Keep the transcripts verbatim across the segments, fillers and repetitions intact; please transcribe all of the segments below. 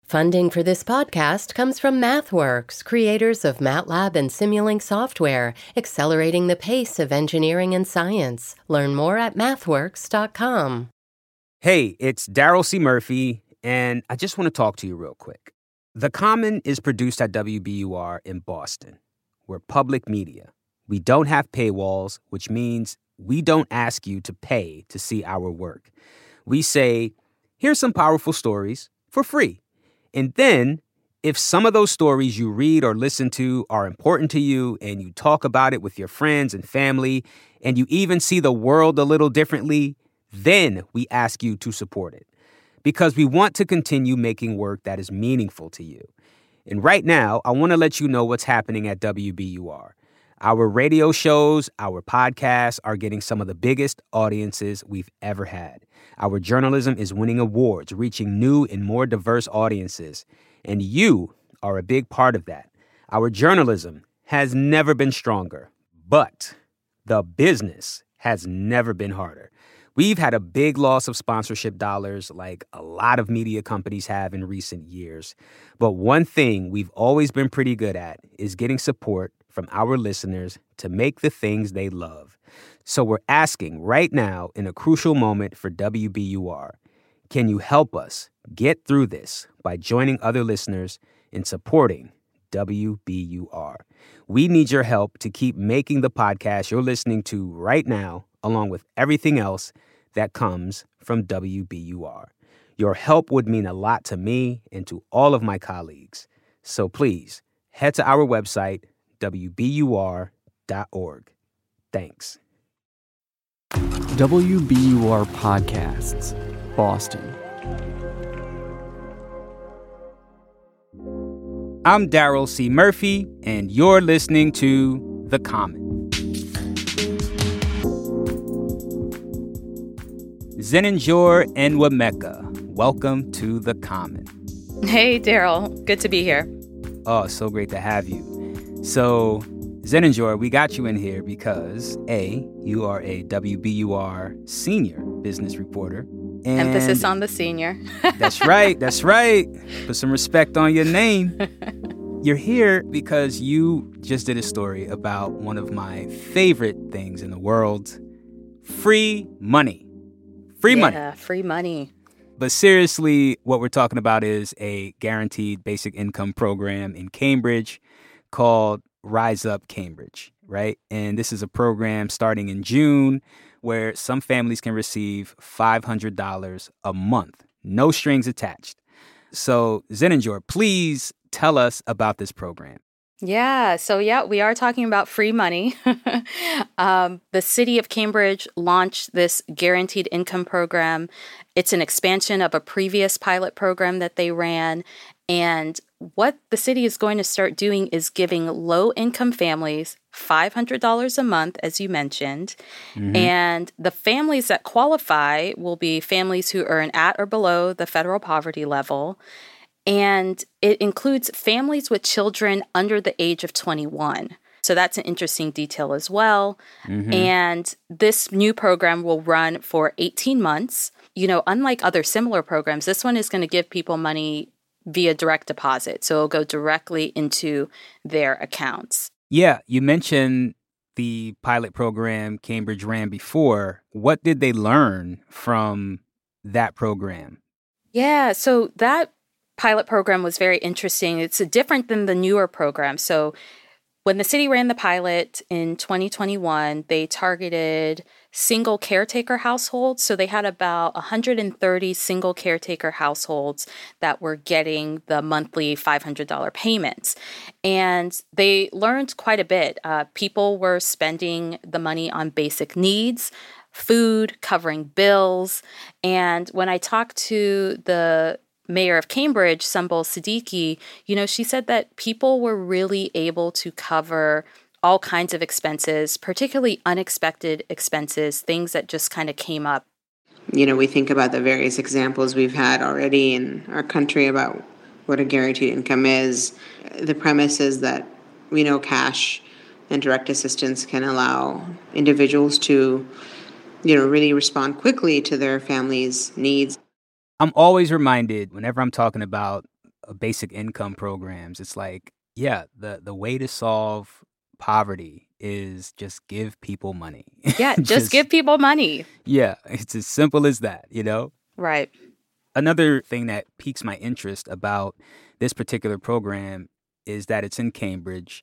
Funding for this podcast comes from MathWorks, creators of MATLAB and Simulink software, accelerating the pace of engineering and science. Learn more at mathworks dot com. Hey, it's Daryl C. Murphy, and I just want to talk to you real quick. The Common is produced at W B U R in Boston. We're public media. We don't have paywalls, which means we don't ask you to pay to see our work. We say, here's some powerful stories for free. And then, if some of those stories you read or listen to are important to you and you talk about it with your friends and family, and you even see the world a little differently, then we ask you to support it. Because we want to continue making work that is meaningful to you. And right now, I want to let you know what's happening at W B U R. Our radio shows, our podcasts are getting some of the biggest audiences we've ever had. Our journalism is winning awards, reaching new and more diverse audiences. And you are a big part of that. Our journalism has never been stronger, but the business has never been harder. We've had a big loss of sponsorship dollars like a lot of media companies have in recent years. But one thing we've always been pretty good at is getting support from our listeners to make the things they love. So we're asking right now, in a crucial moment for W B U R, can you help us get through this by joining other listeners in supporting W B U R? We need your help to keep making the podcast you're listening to right now, along with everything else that comes from W B U R. Your help would mean a lot to me and to all of my colleagues. So please head to our website, W B U R dot org. Thanks. W B U R Podcasts, Boston. I'm Daryl C. Murphy, and you're listening to The Common. Zenanjor Enwemeka, welcome to The Common. Hey, Daryl. Good to be here. Oh, so great to have you. So, Zenanjor, we got you in here because, A, you are a W B U R senior business reporter. And emphasis on the senior. That's right. That's right. Put some respect on your name. You're here because you just did a story about one of my favorite things in the world, free money. Free yeah, money. Yeah, free money. But seriously, what we're talking about is a guaranteed basic income program in Cambridge called Rise Up Cambridge, right? And this is a program starting in June where some families can receive five hundred dollars a month, no strings attached. So, Zenanjor, please tell us about this program. Yeah, so yeah, we are talking about free money. um, the city of Cambridge launched this guaranteed income program. It's an expansion of a previous pilot program that they ran. And what the city is going to start doing is giving low-income families five hundred dollars a month, as you mentioned. Mm-hmm. And the families that qualify will be families who earn at or below the federal poverty level. And it includes families with children under the age of twenty-one. So that's an interesting detail as well. Mm-hmm. And this new program will run for eighteen months. You know, unlike other similar programs, this one is going to give people money via direct deposit. So it'll go directly into their accounts. Yeah, you mentioned the pilot program Cambridge ran before. What did they learn from that program? Yeah, so that pilot program was very interesting. It's different than the newer program. So when the city ran the pilot in twenty twenty-one, they targeted single caretaker households. So they had about one hundred thirty single caretaker households that were getting the monthly five hundred dollars payments. And they learned quite a bit. Uh, people were spending the money on basic needs, food, covering bills. And when I talked to the mayor of Cambridge, Sunbul Siddiqui, you know, she said that people were really able to cover all kinds of expenses, particularly unexpected expenses, things that just kind of came up. You know, we think about the various examples we've had already in our country about what a guaranteed income is. The premise is that we know cash and direct assistance can allow individuals to, you know, really respond quickly to their family's needs. I'm always reminded whenever I'm talking about basic income programs, it's like, yeah, the, the way to solve poverty is just give people money. Yeah, just, just give people money. Yeah, it's as simple as that, you know? Right. Another thing that piques my interest about this particular program is that it's in Cambridge.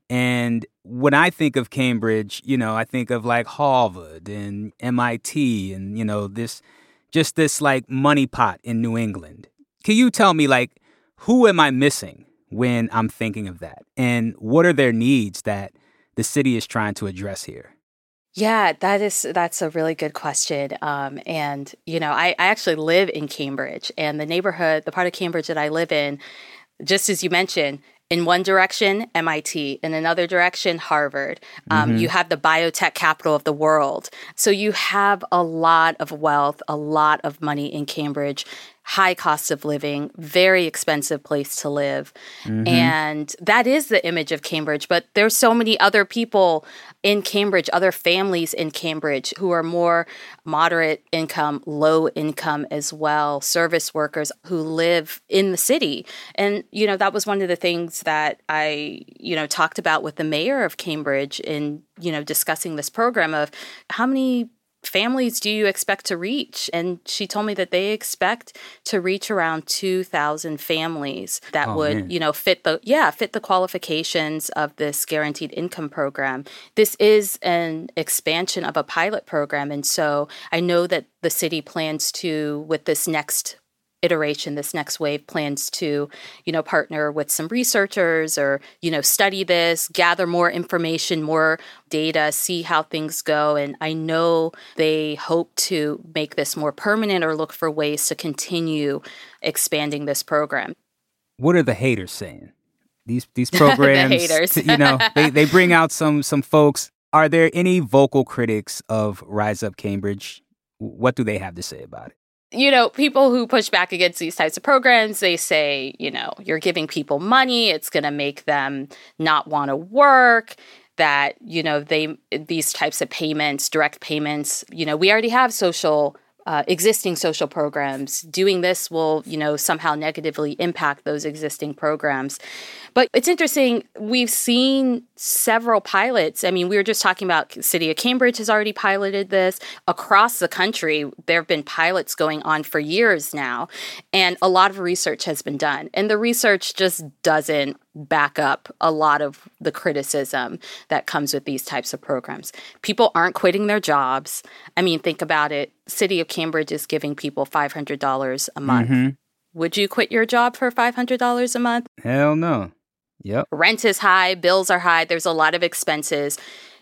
And when I think of Cambridge, you know, I think of like Harvard and M I T and, you know, this just this like money pot in New England. Can you tell me, like, who am I missing when I'm thinking of that? And what are their needs that the city is trying to address here? Yeah, that is that's a really good question. Um, and, you know, I, I actually live in Cambridge, and the neighborhood, the part of Cambridge that I live in, just as you mentioned, in one direction, M I T. In another direction, Harvard. Um, mm-hmm. You have the biotech capital of the world. So you have a lot of wealth, a lot of money in Cambridge, high cost of living, very expensive place to live. Mm-hmm. And that is the image of Cambridge. But there's so many other people in Cambridge, other families in Cambridge who are more moderate income, low income as well, service workers who live in the city. And, you know, that was one of the things that I, you know, talked about with the mayor of Cambridge in, you know, discussing this program of how many families do you expect to reach? And she told me that they expect to reach around two thousand families that oh, would, man. you know, fit the, yeah, fit the qualifications of this guaranteed income program. This is an expansion of a pilot program. And so I know that the city plans to, with this next iteration, this next wave, plans to, you know, partner with some researchers or, you know, study this, gather more information, more data, see how things go. And I know they hope to make this more permanent or look for ways to continue expanding this program. What are the haters saying? These these programs, the haters. you know, they, they bring out some some folks. Are there any vocal critics of Rise Up Cambridge? What do they have to say about it? You know, people who push back against these types of programs, they say, you know, you're giving people money. It's going to make them not want to work. That, you know, they these types of payments, direct payments, you know, we already have social Uh, existing social programs. Doing this will, you know, somehow negatively impact those existing programs. But it's interesting. We've seen several pilots. I mean, we were just talking about the city of Cambridge has already piloted this. Across the country, there have been pilots going on for years now. And a lot of research has been done. And the research just doesn't back up a lot of the criticism that comes with these types of programs. People aren't quitting their jobs. I mean, think about it. City of Cambridge is giving people five hundred dollars a month. Mm-hmm. Would you quit your job for five hundred dollars a month? Hell no. Yep. Rent is high. Bills are high. There's a lot of expenses.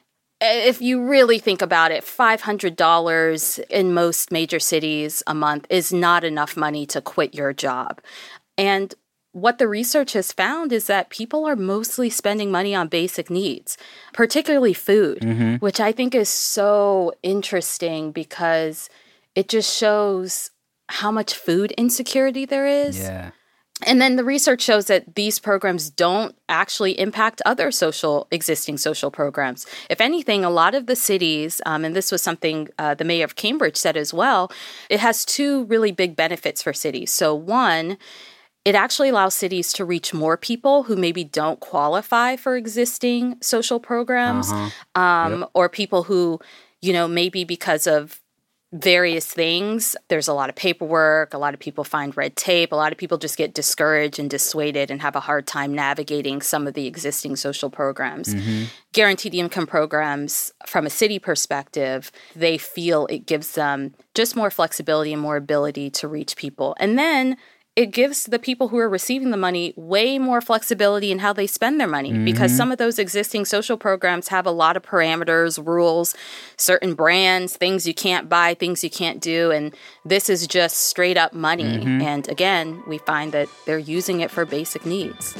If you really think about it, five hundred dollars in most major cities a month is not enough money to quit your job. And what the research has found is that people are mostly spending money on basic needs, particularly food, mm-hmm. which I think is so interesting because it just shows how much food insecurity there is. Yeah. And then the research shows that these programs don't actually impact other social, existing social programs. If anything, a lot of the cities, um, and this was something uh, the mayor of Cambridge said as well, it has two really big benefits for cities. So one, it actually allows cities to reach more people who maybe don't qualify for existing social programs, uh-huh. um, yep. or people who, you know, maybe because of various things, there's a lot of paperwork, a lot of people find red tape, a lot of people just get discouraged and dissuaded and have a hard time navigating some of the existing social programs. Mm-hmm. Guaranteed income programs, from a city perspective, they feel it gives them just more flexibility and more ability to reach people. And then it gives the people who are receiving the money way more flexibility in how they spend their money, mm-hmm. because some of those existing social programs have a lot of parameters, rules, certain brands, things you can't buy, things you can't do. And this is just straight up money. Mm-hmm. And again, we find that they're using it for basic needs.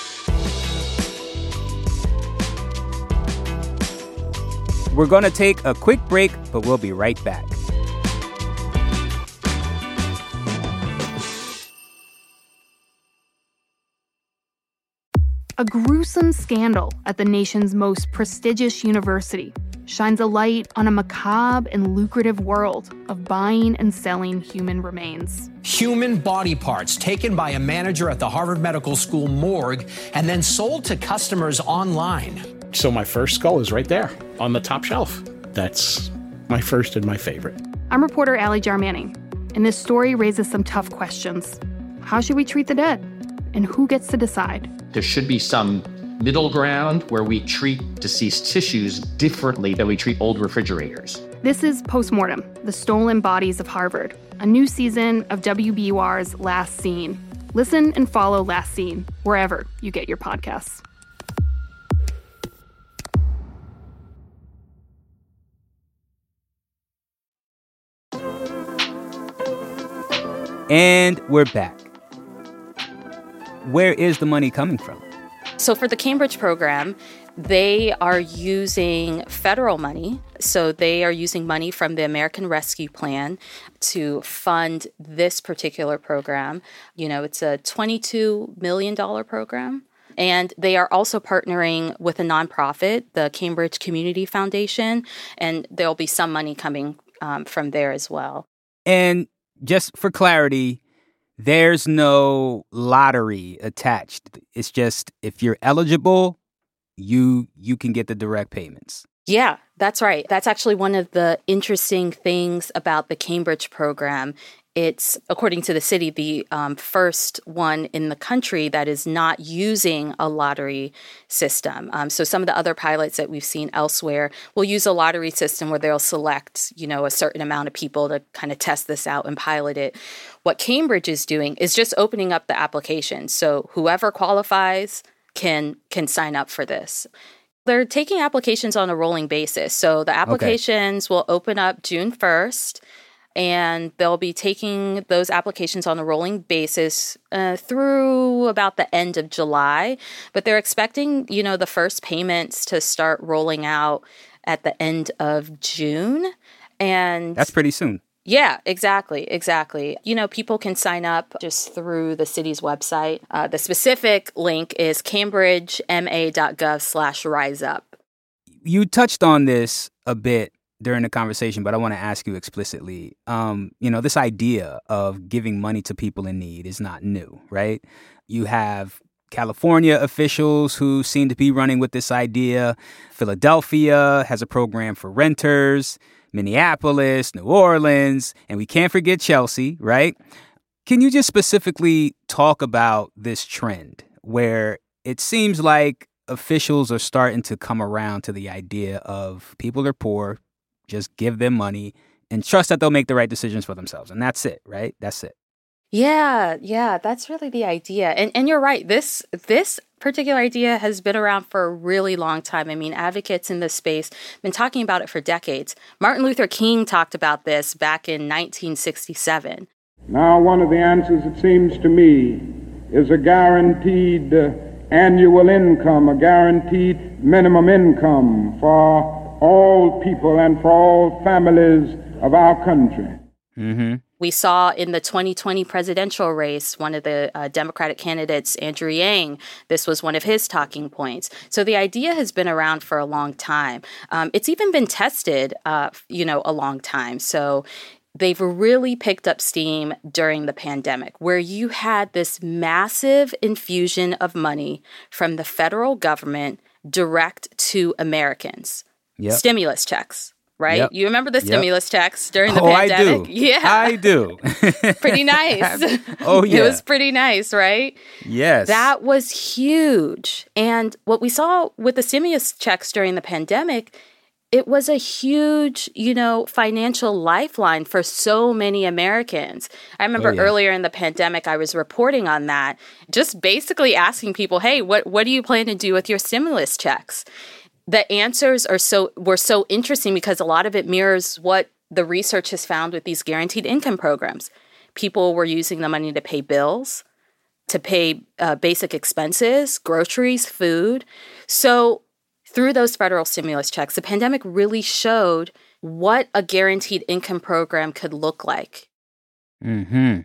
We're going to take a quick break, but we'll be right back. A gruesome scandal at the nation's most prestigious university shines a light on a macabre and lucrative world of buying and selling human remains. Human body parts taken by a manager at the Harvard Medical School morgue and then sold to customers online. So my first skull is right there on the top shelf. That's my first and my favorite. I'm reporter Allie Jarmanning, and this story raises some tough questions. How should we treat the dead? And who gets to decide? There should be some middle ground where we treat deceased tissues differently than we treat old refrigerators. This is Postmortem, the Stolen Bodies of Harvard, a new season of W B U R's Last Seen. Listen and follow Last Seen wherever you get your podcasts. And we're back. Where is the money coming from? So for the Cambridge program, they are using federal money. So they are using money from the American Rescue Plan to fund this particular program. You know, it's a twenty-two million dollars program. And they are also partnering with a nonprofit, the Cambridge Community Foundation, and there'll be some money coming um, from there as well. And just for clarity, there's no lottery attached. It's just if you're eligible, you you can get the direct payments. Yeah, that's right. That's actually one of the interesting things about the Cambridge program. It's, according to the city, the um, first one in the country that is not using a lottery system. Um, so some of the other pilots that we've seen elsewhere will use a lottery system where they'll select, you know, a certain amount of people to kind of test this out and pilot it. What Cambridge is doing is just opening up the application. So whoever qualifies can can sign up for this. They're taking applications on a rolling basis. So the applications okay. will open up June first. And they'll be taking those applications on a rolling basis uh, through about the end of July. But they're expecting, you know, the first payments to start rolling out at the end of June. And that's pretty soon. Yeah, exactly. Exactly. You know, people can sign up just through the city's website. Uh, the specific link is cambridgema.gov slash rise up. You touched on this a bit during the conversation, but I want to ask you explicitly. Um, you know, this idea of giving money to people in need is not new, right? You have California officials who seem to be running with this idea. Philadelphia has a program for renters, Minneapolis, New Orleans, and we can't forget Chelsea, right? Can you just specifically talk about this trend where it seems like officials are starting to come around to the idea of people are poor, just give them money and trust that they'll make the right decisions for themselves. And that's it, right? That's it. Yeah, yeah, that's really the idea. And and you're right. This this particular idea has been around for a really long time. I mean, advocates in this space have been talking about it for decades. Martin Luther King talked about this back in nineteen sixty-seven. Now, one of the answers, it seems to me, is a guaranteed uh, annual income, a guaranteed minimum income for all people and for all families of our country. Mm-hmm. We saw in the twenty twenty presidential race, one of the uh, Democratic candidates, Andrew Yang, this was one of his talking points. So the idea has been around for a long time. Um, it's even been tested, uh, you know, a long time. So they've really picked up steam during the pandemic, where you had this massive infusion of money from the federal government direct to Americans. Yep. Stimulus checks, right? Yep. You remember the stimulus yep. checks during the oh, pandemic? I do. Yeah. I do. Pretty nice. Oh, yeah. It was pretty nice, right? Yes. That was huge. And what we saw with the stimulus checks during the pandemic, it was a huge, you know, financial lifeline for so many Americans. I remember oh, yeah. earlier in the pandemic, I was reporting on that, just basically asking people, hey, what, what do you plan to do with your stimulus checks? The answers are so were so interesting because a lot of it mirrors what the research has found with these guaranteed income programs. People were using the money to pay bills, to pay uh, basic expenses, groceries, food. So through those federal stimulus checks, the pandemic really showed what a guaranteed income program could look like. Mm-hmm.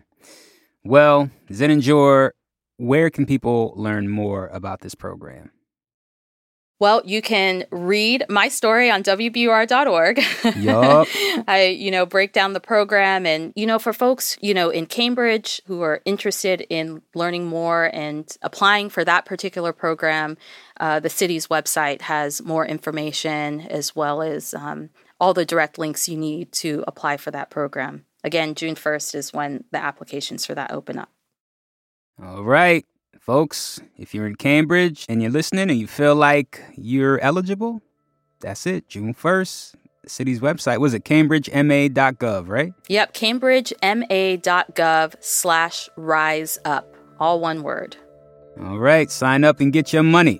Well, Zeninjor, where can people learn more about this program? Well, you can read my story on W B U R dot org. Yup. I, you know, break down the program. And, you know, for folks, you know, in Cambridge who are interested in learning more and applying for that particular program, uh, the city's website has more information as well as um, all the direct links you need to apply for that program. Again, June first is when the applications for that open up. All right. Folks, if you're in Cambridge and you're listening and you feel like you're eligible, that's it. June first, the city's website. Was it cambridge m a dot gov, right? Yep, cambridge m a dot gov slash rise up. All one word. All right, sign up and get your money.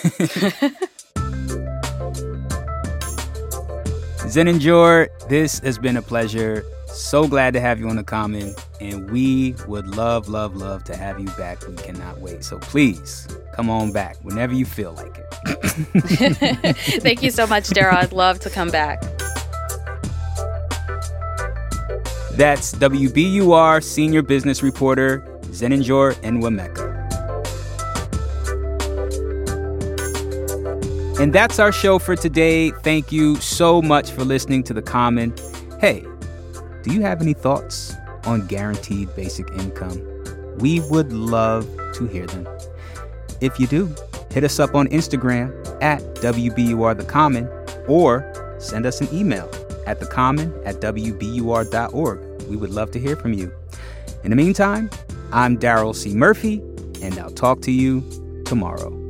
Zenanjor, this has been a pleasure. So glad to have you on The Common, and we would love, love, love to have you back. We cannot wait. So please, come on back whenever you feel like it. Thank you so much, Daryl. I'd love to come back. That's W B U R senior business reporter Zenanjor Nwemeka. And that's our show for today. Thank you so much for listening to The Common. Hey, do you have any thoughts on guaranteed basic income? We would love to hear them. If you do, hit us up on Instagram at W B U R The Common or send us an email at thecommon at W B U R dot org. We would love to hear from you. In the meantime, I'm Daryl C. Murphy, and I'll talk to you tomorrow.